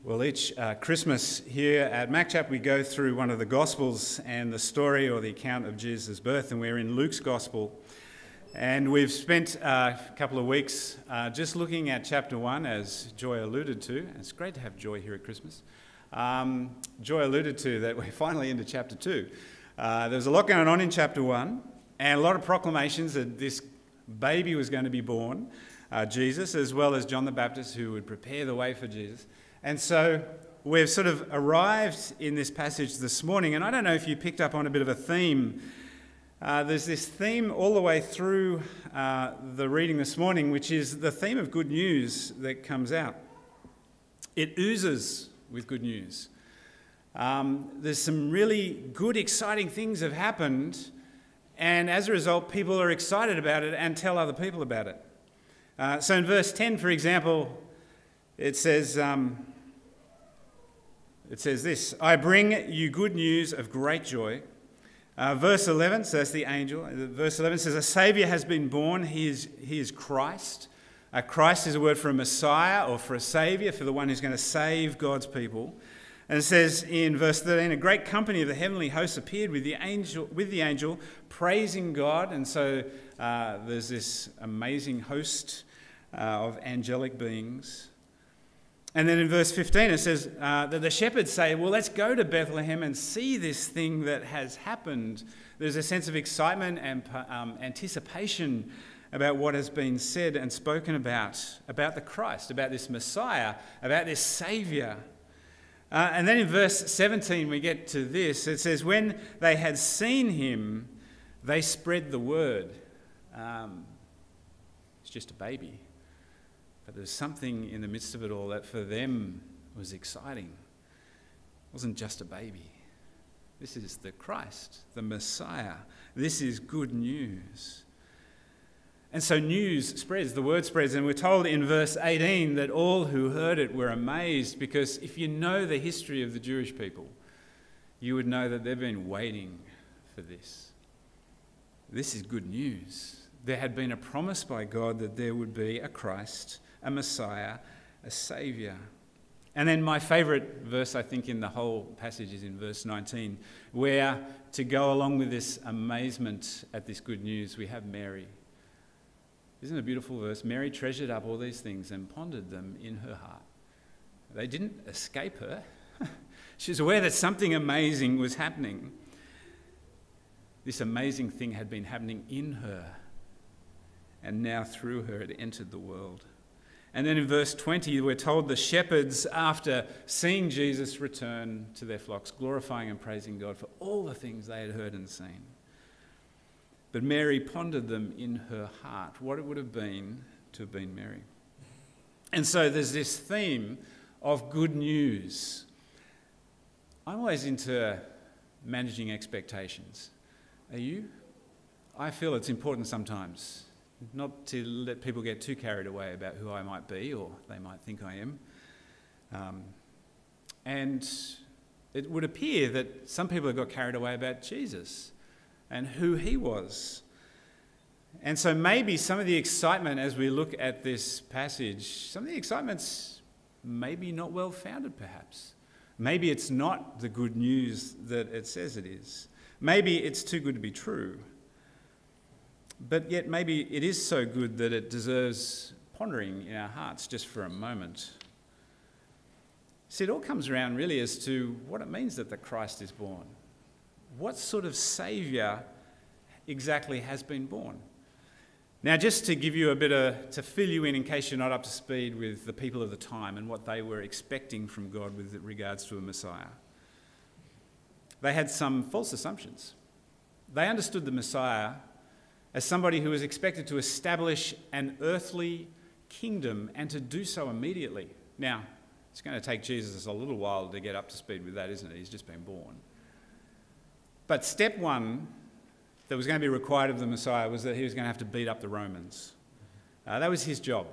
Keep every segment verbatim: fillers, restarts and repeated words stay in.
Well, each uh, Christmas here at MacChap, we go through one of the Gospels and the story or the account of Jesus' birth, and we're in Luke's Gospel. And we've spent uh, a couple of weeks uh, just looking at chapter one, as Joy alluded to. And it's great to have Joy here at Christmas. Um, Joy alluded to that we're finally into chapter two. Uh, there was a lot going on in chapter one, and a lot of proclamations that this baby was going to be born, uh, Jesus, as well as John the Baptist, who would prepare the way for Jesus. And so we've sort of arrived in this passage this morning, and I don't know if you picked up on a bit of a theme. Uh, there's this theme all the way through uh, the reading this morning, which is the theme of good news that comes out. It oozes with good news. Um, there's some really good, exciting things have happened, and as a result, people are excited about it and tell other people about it. Uh, so in verse ten, for example, it says... Um, It says this, I bring you good news of great joy. Uh, verse eleven says the angel. Verse eleven says, a Saviour has been born. He is, he is Christ. Uh, Christ is a word for a Messiah or for a Saviour, for the one who's going to save God's people. And it says in verse thirteen, a great company of the heavenly hosts appeared with the angel, with the angel praising God. And so uh, there's this amazing host uh, of angelic beings. And then in verse fifteen it says uh, that the shepherds say, well, let's go to Bethlehem and see this thing that has happened. There's a sense of excitement and um, anticipation about what has been said and spoken about, about the Christ, about this Messiah, about this Saviour. Uh, and then in verse seventeen we get to this. It says, when they had seen him, they spread the word. Um, it's just a baby. But there's something in the midst of it all that for them was exciting. It wasn't just a baby. This is the Christ, the Messiah. This is good news. And so news spreads, the word spreads, and we're told in verse eighteen that all who heard it were amazed, because if you know the history of the Jewish people, you would know that they've been waiting for this. This is good news. There had been a promise by God that there would be a Christ, a Messiah, a Saviour. And then my favourite verse, I think, in the whole passage is in verse nineteen, where, to go along with this amazement at this good news, we have Mary. Isn't it a beautiful verse? Mary treasured up all these things and pondered them in her heart. They didn't escape her. She was aware that something amazing was happening. This amazing thing had been happening in her, and now through her it entered the world. And then in verse twenty, we're told the shepherds, after seeing Jesus return to their flocks, glorifying and praising God for all the things they had heard and seen. But Mary pondered them in her heart, what it would have been to have been Mary. And so there's this theme of good news. I'm always into managing expectations. Are you? I feel it's important sometimes not to let people get too carried away about who I might be or they might think I am. Um, and it would appear that some people have got carried away about Jesus and who he was. And so maybe some of the excitement as we look at this passage, some of the excitement's maybe not well founded perhaps. Maybe it's not the good news that it says it is. Maybe it's too good to be true. But yet maybe it is so good that it deserves pondering in our hearts just for a moment. See, it all comes around really as to what it means that the Christ is born. What sort of Saviour exactly has been born? Now, just to give you a bit of, to fill you in in case you're not up to speed with the people of the time and what they were expecting from God with regards to a Messiah. They had some false assumptions. They understood the Messiah as somebody who was expected to establish an earthly kingdom and to do so immediately. Now, it's going to take Jesus a little while to get up to speed with that, isn't it? He's just been born. But step one that was going to be required of the Messiah was that he was going to have to beat up the Romans. Uh, that was his job.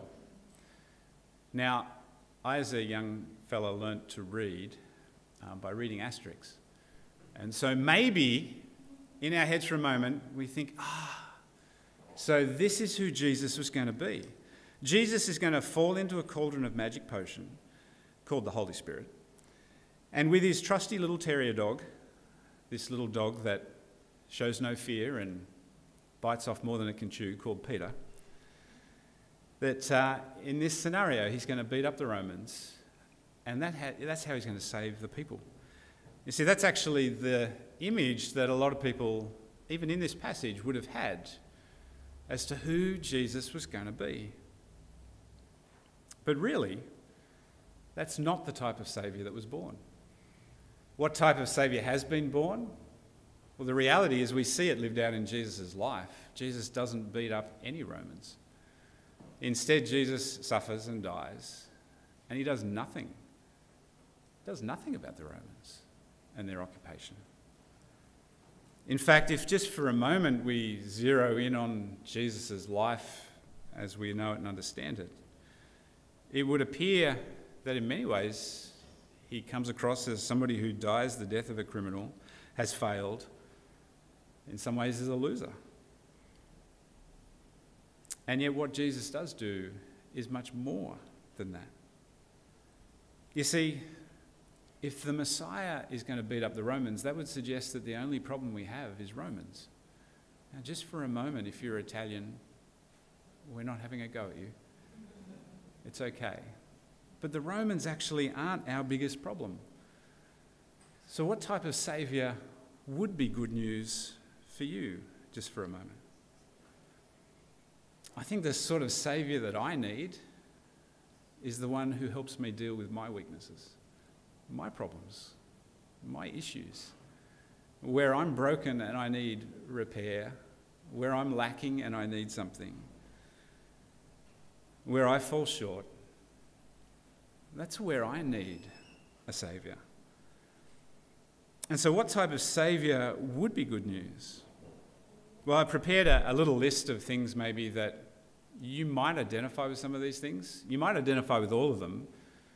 Now, I as a young fellow learnt to read uh, by reading Asterix. And so maybe in our heads for a moment we think, ah, so this is who Jesus was going to be. Jesus is going to fall into a cauldron of magic potion, called the Holy Spirit. And with his trusty little terrier dog, this little dog that shows no fear and bites off more than it can chew, called Peter, that uh, in this scenario he's going to beat up the Romans, and that ha- that's how he's going to save the people. You see, that's actually the image that a lot of people, even in this passage, would have had as to who Jesus was going to be. But really, that's not the type of Saviour that was born. What type of Saviour has been born? Well, the reality is we see it lived out in Jesus' life. Jesus doesn't beat up any Romans. Instead, Jesus suffers and dies, and he does nothing. He does nothing about the Romans and their occupation. In fact, if just for a moment we zero in on Jesus' life as we know it and understand it, it would appear that in many ways he comes across as somebody who dies the death of a criminal, has failed, in some ways is a loser. And yet what Jesus does do is much more than that. You see, if the Messiah is going to beat up the Romans, that would suggest that the only problem we have is Romans. Now, just for a moment, if you're Italian, we're not having a go at you. It's okay. But the Romans actually aren't our biggest problem. So what type of saviour would be good news for you, just for a moment? I think the sort of saviour that I need is the one who helps me deal with my weaknesses, my problems, my issues, where I'm broken and I need repair, where I'm lacking and I need something, where I fall short. That's where I need a saviour. And so what type of saviour would be good news? Well, I prepared a, a little list of things maybe that you might identify with some of these things. You might identify with all of them.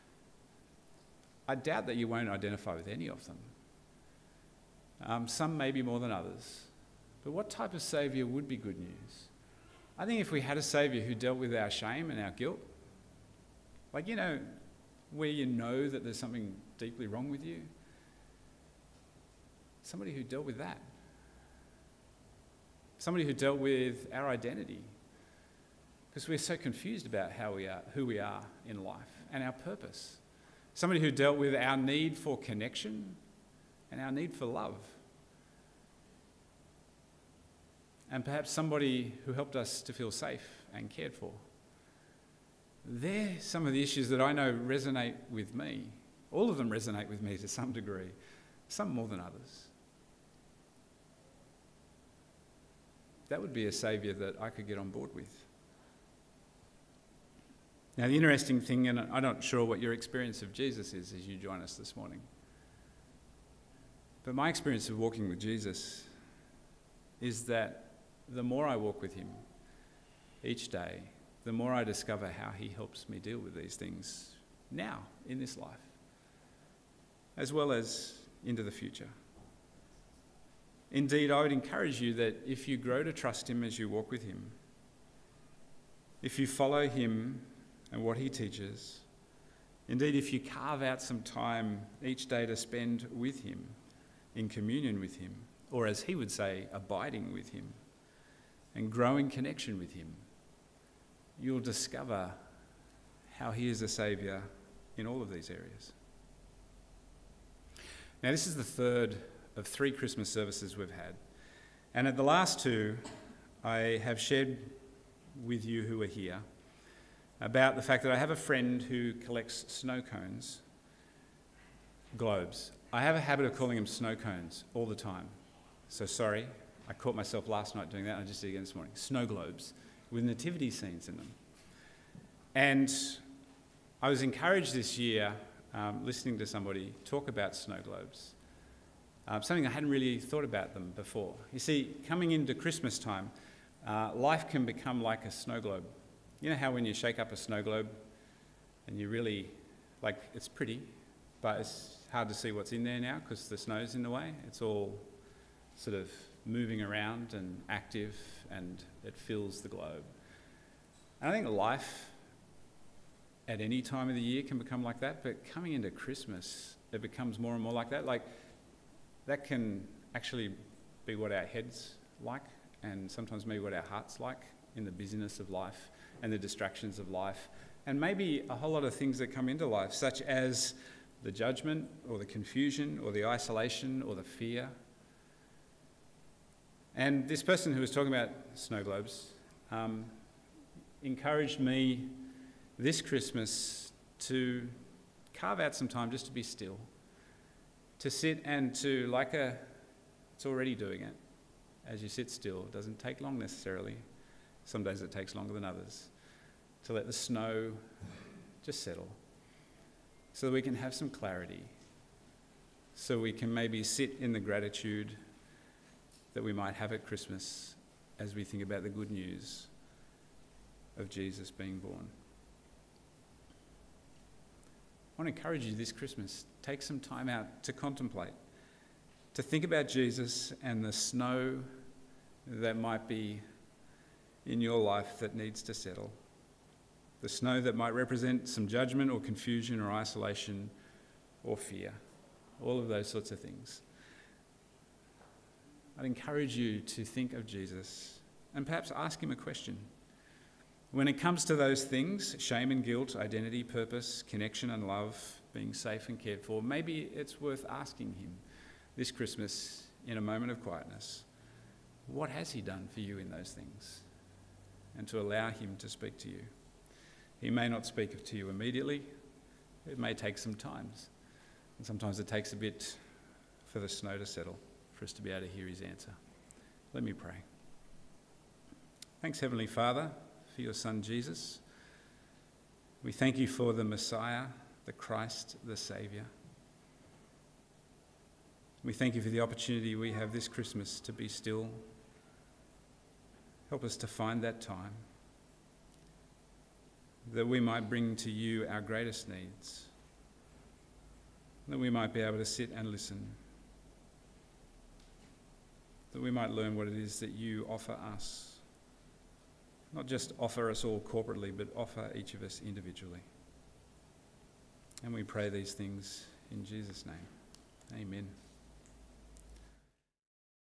I doubt that you won't identify with any of them. Um, some maybe more than others. But what type of saviour would be good news? I think if we had a saviour who dealt with our shame and our guilt, like, you know, where you know that there's something deeply wrong with you, somebody who dealt with that. Somebody who dealt with our identity. Because we're so confused about how we are, who we are in life and our purpose. Somebody who dealt with our need for connection and our need for love. And perhaps somebody who helped us to feel safe and cared for. They're some of the issues that I know resonate with me. All of them resonate with me to some degree, some more than others. That would be a saviour that I could get on board with. Now, the interesting thing, and I'm not sure what your experience of Jesus is as you join us this morning, but my experience of walking with Jesus is that the more I walk with him each day, the more I discover how he helps me deal with these things now, in this life, as well as into the future. Indeed, I would encourage you that if you grow to trust him as you walk with him, if you follow him and what he teaches, indeed, if you carve out some time each day to spend with him, in communion with him, or as he would say, abiding with him, and growing connection with him, you'll discover how he is a saviour in all of these areas. Now, this is the third of three Christmas services we've had. And at the last two, I have shared with you who are here about the fact that I have a friend who collects snow cones, globes. I have a habit of calling them snow cones all the time. So sorry, I caught myself last night doing that, and I just did it again this morning. Snow globes with nativity scenes in them. And I was encouraged this year, um, listening to somebody talk about snow globes. Um, something I hadn't really thought about them before. You see, coming into Christmas time, uh, life can become like a snow globe. You know how when you shake up a snow globe and you really, like, it's pretty, but it's hard to see what's in there now because the snow's in the way. It's all sort of moving around and active, and it fills the globe. And I think life at any time of the year can become like that, but coming into Christmas, it becomes more and more like that. Like, that can actually be what our heads like, and sometimes maybe what our hearts like in the busyness of life and the distractions of life, and maybe a whole lot of things that come into life, such as the judgment or the confusion or the isolation or the fear. And this person who was talking about snow globes um, encouraged me this Christmas to carve out some time just to be still, to sit and to, like a, it's already doing it. As you sit still, it doesn't take long necessarily. Some days it takes longer than others. To let the snow just settle so that we can have some clarity, so we can maybe sit in the gratitude that we might have at Christmas as we think about the good news of Jesus being born. I want to encourage you this Christmas, take some time out to contemplate, to think about Jesus and the snow that might be in your life that needs to settle. The snow that might represent some judgment or confusion or isolation or fear, all of those sorts of things. I'd encourage you to think of Jesus and perhaps ask him a question. When it comes to those things, shame and guilt, identity, purpose, connection and love, being safe and cared for, maybe it's worth asking him this Christmas in a moment of quietness, what has he done for you in those things? And to allow him to speak to you. He may not speak to you immediately. It may take some time. And sometimes it takes a bit for the snow to settle, for us to be able to hear his answer. Let me pray. Thanks, Heavenly Father, for your Son Jesus. We thank you for the Messiah, the Christ, the Saviour. We thank you for the opportunity we have this Christmas to be still. Help us to find that time, that we might bring to you our greatest needs, that we might be able to sit and listen, that we might learn what it is that you offer us. Not just offer us all corporately, but offer each of us individually. And we pray these things in Jesus' name. Amen.